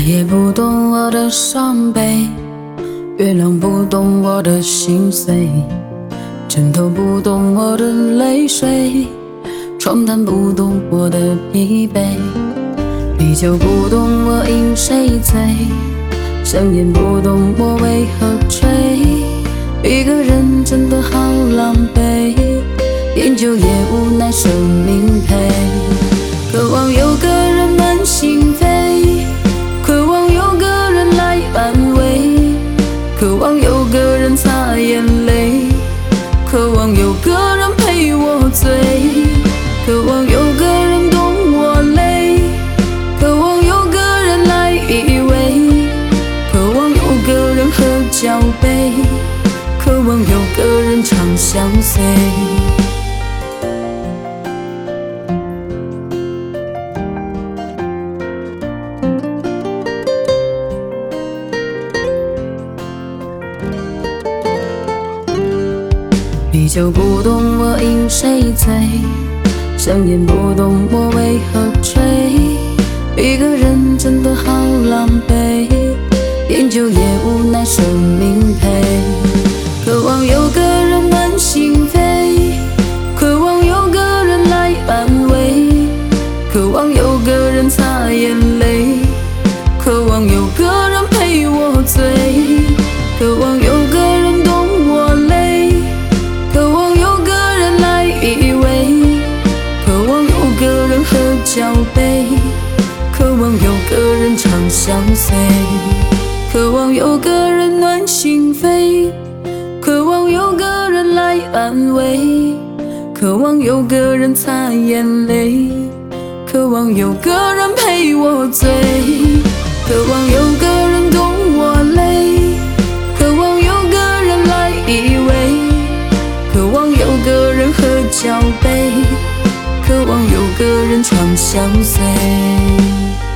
也不懂我的伤悲，月亮不懂我的心碎，枕头不懂我的泪水，床单不懂我的疲惫，啤酒不懂我因谁醉，香烟不懂我为何吹。一个人真的好狼狈，烟酒也无奈生命配。渴望有个人暖心扉，渴望有个人来安慰，渴望有个人擦眼泪，渴望有个人陪我醉，渴望有个人懂我累，渴望有个人来依偎，渴望有个人喝交杯，渴望有个人长相随。啤酒不懂我因谁醉，香烟不懂我为何吹。一个人真的好狼狈，烟酒也无奈生命配。渴望有个人暖心扉，渴望有个人来安慰，渴望有个人擦眼泪，渴望有个人陪我醉，渴望有个人懂我累，渴望有个人来依偎，渴望有个人喝交杯，渴望有个人长相随，渴望有个人暖心扉，渴望有个人来安慰，渴望有个人擦眼泪，渴望有个人陪我醉，渴望有个人懂我累，渴望有个人来依偎，渴望有个人喝交杯，渴望有个人长相随。